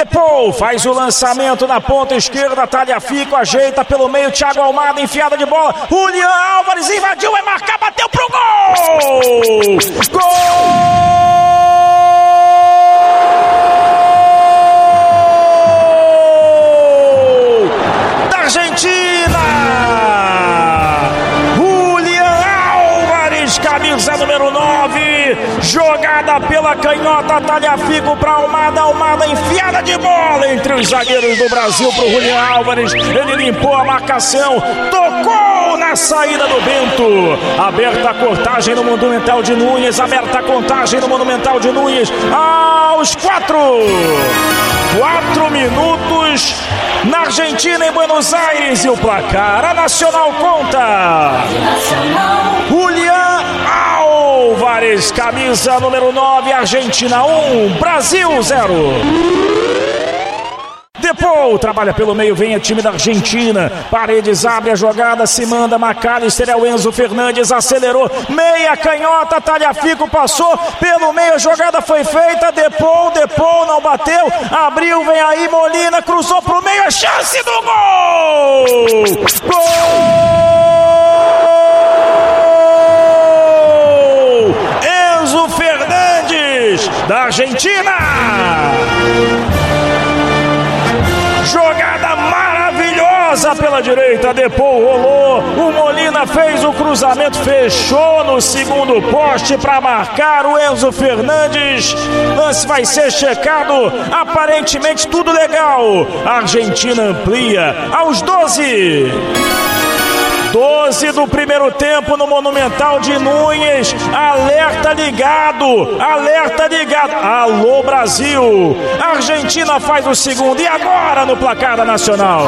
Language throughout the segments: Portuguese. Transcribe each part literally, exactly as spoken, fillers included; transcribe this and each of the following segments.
Depou faz o lançamento na ponta esquerda, Talhafico ajeita pelo meio, Thiago Almada, enfiada de bola, Julian Álvares invadiu, vai marcar, bateu pro gol! Gol! Da Argentina! Julian Álvares, camisa número nove, jogada pela canhota, Talhafico para Almada, Almada enfiada de bola entre os zagueiros do Brasil para o Julian Álvares, ele limpou a marcação, tocou na saída do Bento, aberta a contagem no Monumental de Núñez, aberta a contagem no Monumental de Núñez, aos quatro, quatro minutos na Argentina, em Buenos Aires, e o placar, a Nacional conta, Julian Álvares, camisa número nove, Argentina um, Brasil zero. Depou trabalha pelo meio, vem o time da Argentina, Paredes abre a jogada, se manda, McAllister, é o Enzo Fernandes, acelerou, meia canhota, Talhafico passou pelo meio, a jogada foi feita, Depou, Depou não bateu, abriu, vem aí Molina, cruzou pro meio, a chance do gol! Gol! Enzo Fernandes, da Argentina! Jogada maravilhosa pela direita, Depou rolou, o Molina fez o cruzamento, fechou no segundo poste para marcar o Enzo Fernandes. Lance vai ser checado, aparentemente tudo legal. A Argentina amplia aos doze. doze do primeiro tempo no Monumental de Núñez. Alerta ligado, alerta ligado. Alô Brasil. A Argentina faz o segundo e agora no placar da Nacional.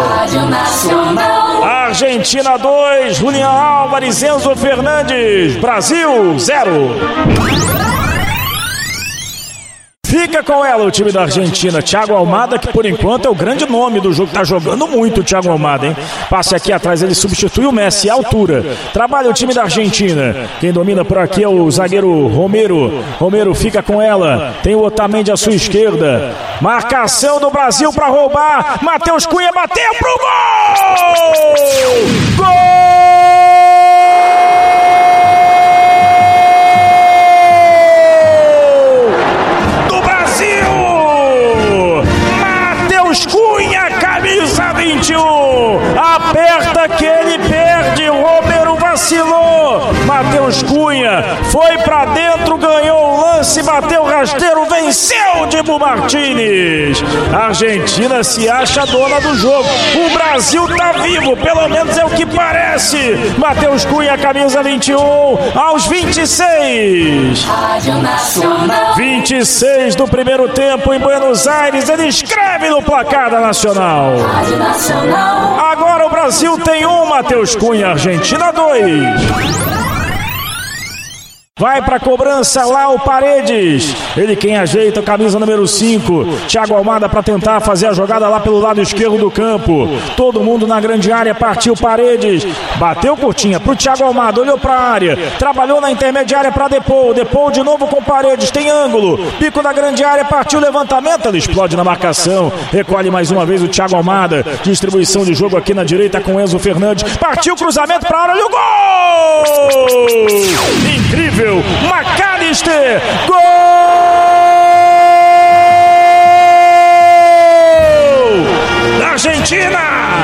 Argentina dois, Julian Álvares, Enzo Fernandes. Brasil zero. Fica com ela o time da Argentina, Thiago Almada, que por enquanto é o grande nome do jogo, tá jogando muito o Thiago Almada, hein? Passe aqui atrás, ele substitui o Messi, à altura. Trabalha o time da Argentina, quem domina por aqui é o zagueiro Romero. Romero fica com ela, tem o Otamendi à sua esquerda. Marcação do Brasil para roubar, Matheus Cunha bateu pro gol! Gol! Cunha, camisa vinte e um, aperta que ele perde, o Romero vacilou, Matheus Cunha foi pra dentro, ganhou o lance, bateu rasteiro, venceu Dibu Martínez. A Argentina se acha dona do jogo, o Brasil tá vivo, pelo menos é o que parece. Matheus Cunha, camisa vinte e um, aos vinte e seis. vinte e seis do primeiro tempo em Buenos Aires, ele escreve no placar da Nacional. Agora o Brasil tem um, Matheus Cunha, Argentina dois. Vai para a cobrança lá o Paredes, ele quem ajeita a camisa número cinco, Thiago Almada para tentar fazer a jogada lá pelo lado esquerdo do campo, todo mundo na grande área, partiu Paredes, bateu curtinha pro Thiago Almada, olhou para a área, trabalhou na intermediária para Depou, Depou de novo com Paredes, tem ângulo, pico da grande área, partiu levantamento, ele explode na marcação, recolhe mais uma vez o Thiago Almada, distribuição de jogo aqui na direita com Enzo Fernandes, partiu cruzamento para a área, olha o gol! Incrível! McAllister, gol da Argentina!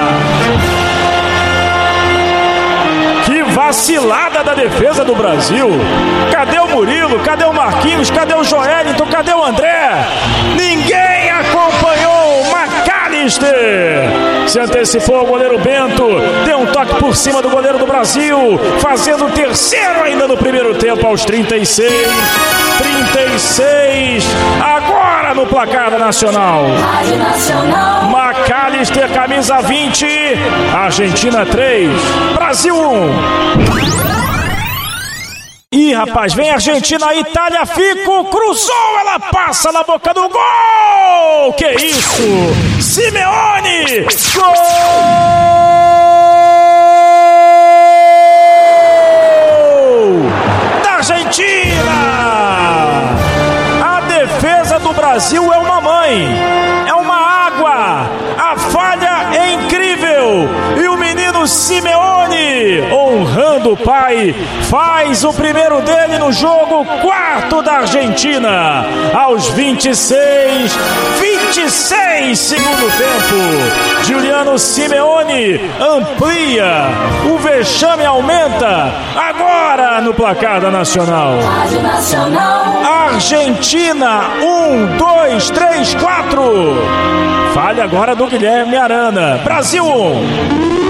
Que vacilada da defesa do Brasil! Cadê o Murilo? Cadê o Marquinhos? Cadê o Joelinton? Cadê o André? Ninguém acompanhou o McAllister! Se antecipou ao goleiro Bento, deu um toque por cima do goleiro do Brasil, fazendo o terceiro ainda no primeiro tempo aos trinta e seis. trinta e seis, agora no placar da Nacional. McAllister, camisa vinte, Argentina três, Brasil um. Ih, rapaz, vem a Argentina aí, Talhafico, cruzou, ela passa na boca do gol! Que isso? Simeone! Gol! Da Argentina! A defesa do Brasil é uma mãe, é uma quando o pai faz o primeiro dele no jogo quarto da Argentina. Aos vinte e seis, vinte e seis segundo tempo. Giuliano Simeone amplia, o vexame aumenta. Agora no placar da Nacional. Argentina, um, dois, três, quatro. Falha agora do Guilherme Arana. Brasil um.